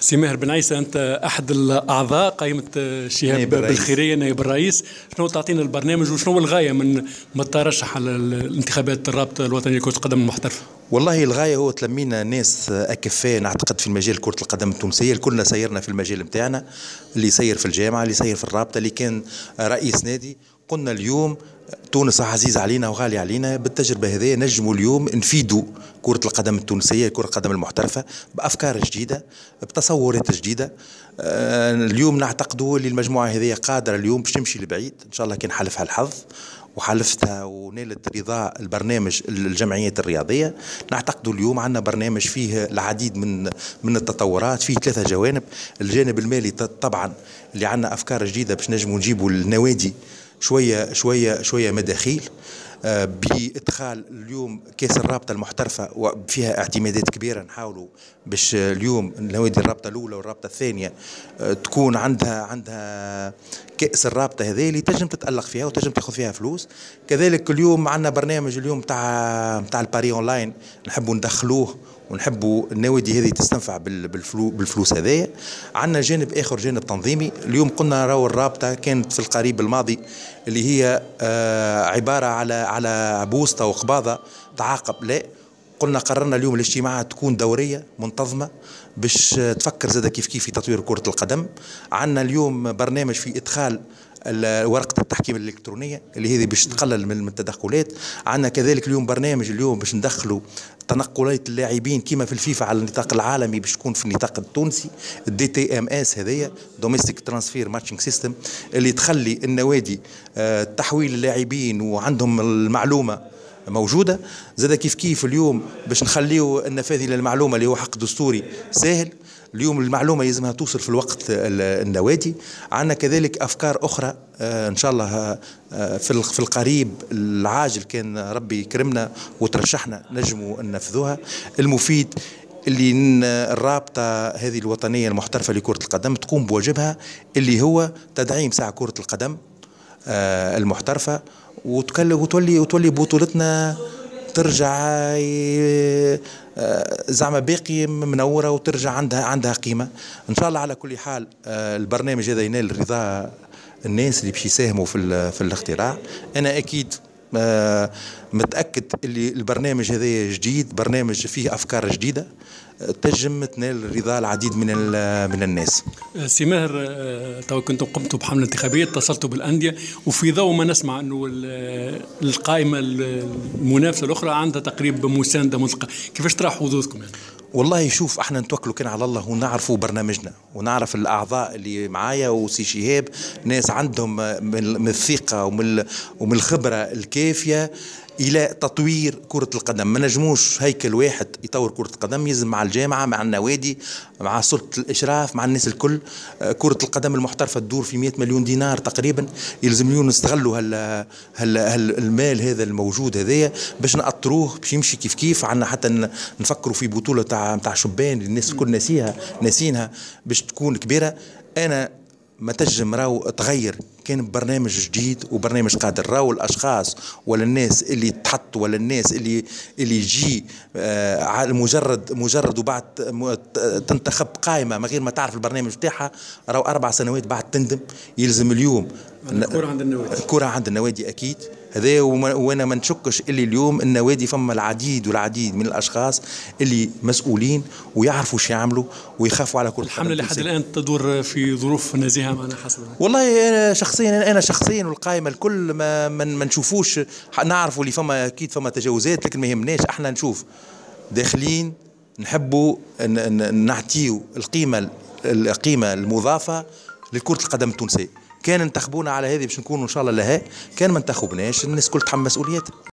سي ماهر بن عيسى، أنت أحد الأعضاء قائمة شهاب بالخيرية نائب الرئيس. شنو تعطينا البرنامج وشنو الغاية من الترشح على الانتخابات الرابطة الوطنية لكرة القدم المحترفة؟ والله الغاية هو تلمينا ناس أكفاء نعتقد في المجال كرة القدم التونسية. كلنا سيرنا في المجال متاعنا، اللي يسير في الجامعة، اللي يسير في الرابطة، اللي كان رئيس نادي. قلنا اليوم تونس عزيز علينا وغالي علينا، بالتجربة هذه نجموا اليوم نفيدوا كرة القدم التونسية، كرة القدم المحترفة، بأفكار جديدة، بتصورات جديدة. اليوم نعتقدوا اللي المجموعة هذه قادرة اليوم باش تمشي لبعيد إن شاء الله، كان حلفها الحظ وحلفتها ونالت رضاء البرنامج الجمعيات الرياضية. نعتقد اليوم عندنا برنامج فيه العديد من التطورات، فيه 3 جوانب. الجانب المالي طبعا اللي عندنا أفكار جديدة باش نجموا نجيبوا النوادي شوية مداخيل، بإدخال اليوم كأس الرابطة المحترفة وفيها اعتمادات كبيرة. نحاولوا باش اليوم النوادي الرابطة الأولى والرابطة الثانية تكون عندها كأس الرابطة هذه اللي تنجم تتألق فيها وتنجم تاخذ فيها فلوس. كذلك اليوم عندنا برنامج اليوم تاع الباري أونلاين، نحبوا ندخلوه ونحبوا النوادي هذه تستنفع بالفلوس هذايا. عندنا جانب آخر، جانب تنظيمي. اليوم قلنا راهو الرابطة كانت في القريب الماضي اللي هي عبارة على بوسطة وقباضة تعاقب. لا، قلنا قررنا اليوم الاجتماعات تكون دورية منتظمة باش تفكر زاد كيف في تطوير كرة القدم. عندنا اليوم برنامج في إدخال ورقة التحكيم الإلكترونية اللي هذه باش تقلل من التدخلات. عندنا كذلك اليوم برنامج اليوم باش ندخلوا تنقلات اللاعبين كما في الفيفا على النطاق العالمي باش تكون في النطاق التونسي. DTMS هذيا دوميستيك ترانسفير ماتشنج سيستم اللي تخلي النوادي تحويل اللاعبين وعندهم المعلومة موجودة. زاد كيف اليوم باش نخليو النفاذ للمعلومة اللي هو حق دستوري سهل. اليوم المعلومة يلزمها توصل في الوقت النوادي. عندنا كذلك أفكار أخرى إن شاء الله في القريب العاجل كان ربي يكرمنا وترشحنا نجموا ننفذوها. المفيد اللي الرابطة هذه الوطنية المحترفة لكرة القدم تقوم بواجبها اللي هو تدعيم ساعة كرة القدم المحترفة، وتولي بطولتنا ترجع زعما باقي منورة وترجع عندها قيمة إن شاء الله. على كل حال البرنامج هذا ينال رضا الناس اللي باش يساهموا في الاختراع. أنا أكيد متأكد اللي البرنامج هذا جديد، برنامج فيه أفكار جديدة تنجم تنال رضا العديد من الناس. سي ماهر، تو كنتم قمتوا بحملة انتخابية، اتصلتوا بالأندية، وفي ضوء ما نسمع أنه القائمة المنافسة الأخرى عندها تقريبا مساندة مطلقة، كيفاش ترى حظوظكم يعني؟ والله شوف، احنا نتوكلوا كان على الله ونعرفوا برنامجنا ونعرف الأعضاء اللي معايا وسي شهاب ناس عندهم من الثقة ومن الخبرة الكافية إلى تطوير كرة القدم. ما نجموش هيكل واحد يطور كرة القدم، يلزم مع الجامعة، مع النوادي، مع سلطة الإشراف، مع الناس الكل. كرة القدم المحترفة تدور في 100 مليون دينار تقريبا. يلزم نستغلوا المال هذا الموجود هذايا باش نأطروه باش يمشي كيف عنا. حتى نفكروا في بطولة تاع شبان الناس الكل ناسينها باش تكون كبيرة. أنا ما تجم راو تغير، كان برنامج جديد وبرنامج قادر. راو الاشخاص ولا الناس اللي تحط ولا الناس اللي يجي على مجرد وبعد تنتخب قائمه من غير ما تعرف البرنامج بتاعها، راو 4 سنوات بعد تندم. يلزم اليوم الكرة عند النوادي اكيد هذا. وانا ما نشكش اللي اليوم النوادي فما العديد من الاشخاص اللي مسؤولين ويعرفوا شو يعملوا ويخافوا على كرة القدم. الحملة لحد الان تدور في ظروف نزيهة معنا حسب. والله انا شخصيا والقائمه الكل ما نشوفوش. نعرفوا اللي فما اكيد فما تجاوزات، لكن ما يهمناش. احنا نشوف داخلين نحبوا نعطيو القيمه المضافه لكرة القدم التونسية. كان انتخبونا على هذه باش نكونوا ان شاء الله لها، كان ما انتخبناش الناس كل تحمل مسؤوليات.